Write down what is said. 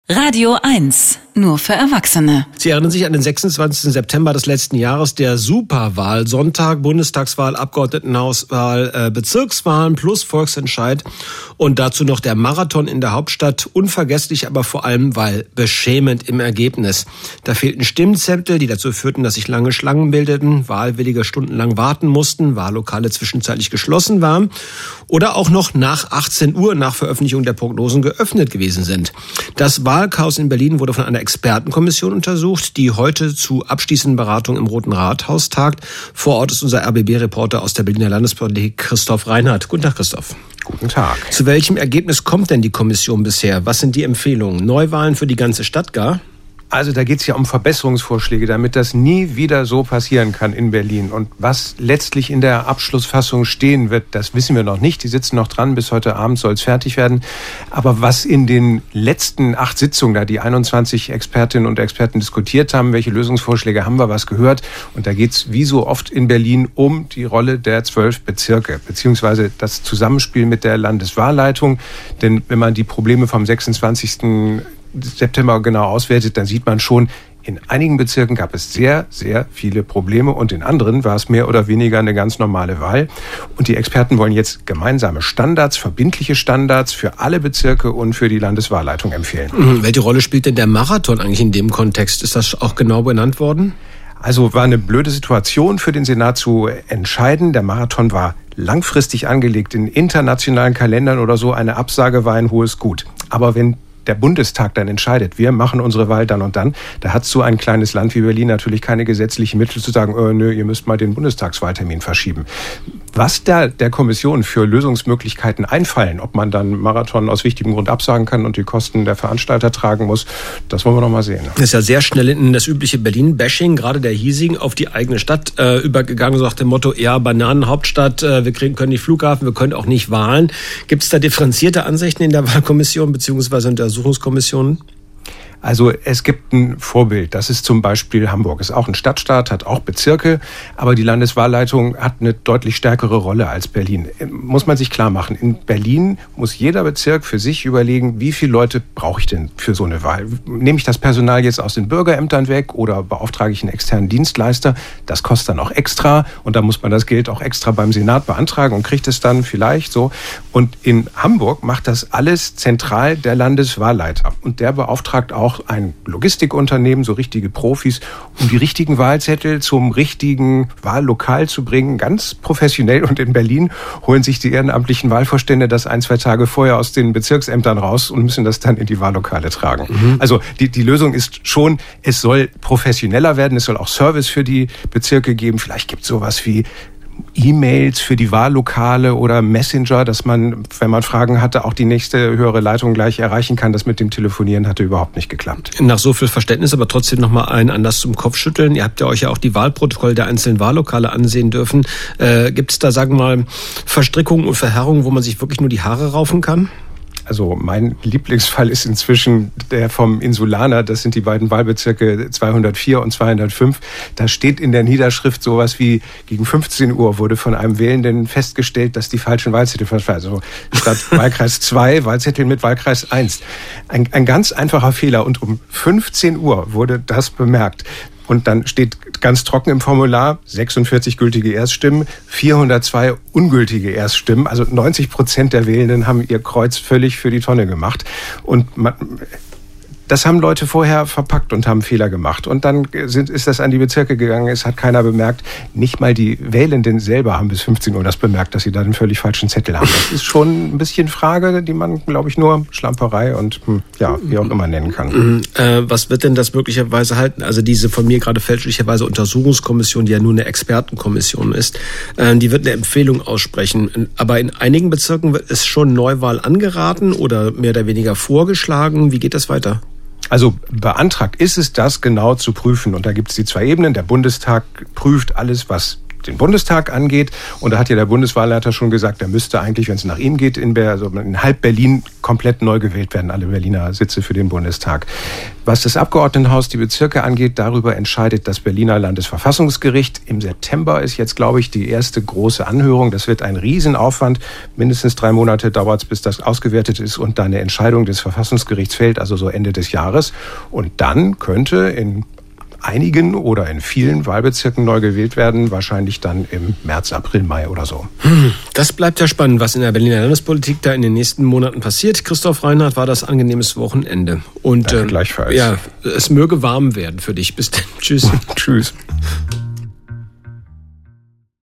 Radio 1, nur für Erwachsene. Sie erinnern sich an den 26. September des letzten Jahres, der Superwahlsonntag, Bundestagswahl, Abgeordnetenhauswahl, Bezirkswahlen plus Volksentscheid und dazu noch der Marathon in der Hauptstadt. Unvergesslich, aber vor allem, weil beschämend im Ergebnis. Da fehlten Stimmzettel, die dazu führten, dass sich lange Schlangen bildeten, Wahlwillige stundenlang warten mussten, Wahllokale zwischenzeitlich geschlossen waren oder auch noch nach 18 Uhr nach Veröffentlichung der Prognosen geöffnet gewesen sind. Das Wahlchaos in Berlin wurde von einer Expertenkommission untersucht, die heute zu abschließenden Beratungen im Roten Rathaus tagt. Vor Ort ist unser RBB-Reporter aus der Berliner Landespolitik, Christoph Reinhardt. Guten Tag, Christoph. Guten Tag. Zu welchem Ergebnis kommt denn die Kommission bisher? Was sind die Empfehlungen? Neuwahlen für die ganze Stadt gar? Also da geht es ja um Verbesserungsvorschläge, damit das nie wieder so passieren kann in Berlin. Und was letztlich in der Abschlussfassung stehen wird, das wissen wir noch nicht. Die sitzen noch dran, bis heute Abend soll es fertig werden. Aber was in den letzten 8 Sitzungen, da die 21 Expertinnen und Experten diskutiert haben, welche Lösungsvorschläge haben wir was gehört. Und da geht es wie so oft in Berlin um die Rolle der 12 Bezirke, beziehungsweise das Zusammenspiel mit der Landeswahlleitung. Denn wenn man die Probleme vom 26. September genau auswertet, dann sieht man schon, in einigen Bezirken gab es sehr, sehr viele Probleme und in anderen war es mehr oder weniger eine ganz normale Wahl. Und die Experten wollen jetzt gemeinsame Standards, verbindliche Standards für alle Bezirke und für die Landeswahlleitung empfehlen. Welche Rolle spielt denn der Marathon eigentlich in dem Kontext? Ist das auch genau benannt worden? Also war eine blöde Situation für den Senat zu entscheiden. Der Marathon war langfristig angelegt. In internationalen Kalendern oder so eine Absage war ein hohes Gut. Aber wenn der Bundestag dann entscheidet, wir machen unsere Wahl dann und dann, da hat so ein kleines Land wie Berlin natürlich keine gesetzlichen Mittel zu sagen, nö, ihr müsst mal den Bundestagswahltermin verschieben. Was da der Kommission für Lösungsmöglichkeiten einfallen, ob man dann Marathon aus wichtigem Grund absagen kann und die Kosten der Veranstalter tragen muss, das wollen wir noch mal sehen. Das ist ja sehr schnell in das übliche Berlin-Bashing, gerade der hiesigen, auf die eigene Stadt übergegangen, so nach dem Motto, ja, Bananenhauptstadt, wir können nicht Flughafen, wir können auch nicht Wahlen. Gibt es da differenzierte Ansichten in der Wahlkommission beziehungsweise in der Untersuchungskommissionen? Also es gibt ein Vorbild, das ist zum Beispiel Hamburg. Ist auch ein Stadtstaat, hat auch Bezirke, aber die Landeswahlleitung hat eine deutlich stärkere Rolle als Berlin. Muss man sich klar machen, in Berlin muss jeder Bezirk für sich überlegen, wie viele Leute brauche ich denn für so eine Wahl? Nehme ich das Personal jetzt aus den Bürgerämtern weg oder beauftrage ich einen externen Dienstleister? Das kostet dann auch extra und da muss man das Geld auch extra beim Senat beantragen und kriegt es dann vielleicht so. Und in Hamburg macht das alles zentral der Landeswahlleiter und der beauftragt auch ein Logistikunternehmen, so richtige Profis, um die richtigen Wahlzettel zum richtigen Wahllokal zu bringen, ganz professionell. Und in Berlin holen sich die ehrenamtlichen Wahlvorstände das 1-2 Tage vorher aus den Bezirksämtern raus und müssen das dann in die Wahllokale tragen. Also die Lösung ist schon, es soll professioneller werden, es soll auch Service für die Bezirke geben. Vielleicht gibt es sowas wie E-Mails für die Wahllokale oder Messenger, dass man, wenn man Fragen hatte, auch die nächste höhere Leitung gleich erreichen kann. Das mit dem Telefonieren hatte überhaupt nicht geklappt. Nach so viel Verständnis aber trotzdem noch mal einen Anlass zum Kopfschütteln. Ihr habt ja euch ja auch die Wahlprotokolle der einzelnen Wahllokale ansehen dürfen. Gibt es da, sagen wir mal, Verstrickungen und Verherrungen, wo man sich wirklich nur die Haare raufen kann? Also mein Lieblingsfall ist inzwischen der vom Insulaner. Das sind die beiden Wahlbezirke 204 und 205. Da steht in der Niederschrift sowas wie, gegen 15 Uhr wurde von einem Wählenden festgestellt, dass die falschen Wahlzettel also statt Wahlkreis 2 Wahlzettel mit Wahlkreis 1. Ein ganz einfacher Fehler. Und um 15 Uhr wurde das bemerkt. Und dann steht ganz trocken im Formular 46 gültige Erststimmen, 402 ungültige Erststimmen. Also 90% der Wählenden haben ihr Kreuz völlig für die Tonne gemacht. Und das haben Leute vorher verpackt und haben Fehler gemacht. Und dann ist das an die Bezirke gegangen, es hat keiner bemerkt. Nicht mal die Wählenden selber haben bis 15 Uhr das bemerkt, dass sie da den völlig falschen Zettel haben. Das ist schon ein bisschen Frage, die man, glaube ich, nur Schlamperei und wie auch immer nennen kann. Was wird denn das möglicherweise halten? Also diese von mir gerade fälschlicherweise Untersuchungskommission, die ja nur eine Expertenkommission ist, die wird eine Empfehlung aussprechen. Aber in einigen Bezirken ist schon Neuwahl angeraten oder mehr oder weniger vorgeschlagen. Wie geht das weiter? Also beantragt ist es, das genau zu prüfen. Und da gibt es die 2 Ebenen. Der Bundestag prüft alles, was den Bundestag angeht. Und da hat ja der Bundeswahlleiter schon gesagt, er müsste eigentlich, wenn es nach ihm geht, in halb Berlin komplett neu gewählt werden, alle Berliner Sitze für den Bundestag. Was das Abgeordnetenhaus, die Bezirke angeht, darüber entscheidet das Berliner Landesverfassungsgericht. Im September ist jetzt, glaube ich, die erste große Anhörung. Das wird ein Riesenaufwand. Mindestens 3 Monate dauert es, bis das ausgewertet ist und dann eine Entscheidung des Verfassungsgerichts fällt, also so Ende des Jahres. Und dann könnte in einigen oder in vielen Wahlbezirken neu gewählt werden, wahrscheinlich dann im März, April, Mai oder so. Das bleibt ja spannend, was in der Berliner Landespolitik da in den nächsten Monaten passiert. Christoph Reinhardt, war das angenehmes Wochenende. Und gleichfalls. Ja, es möge warm werden für dich. Bis dann. Tschüss. Tschüss.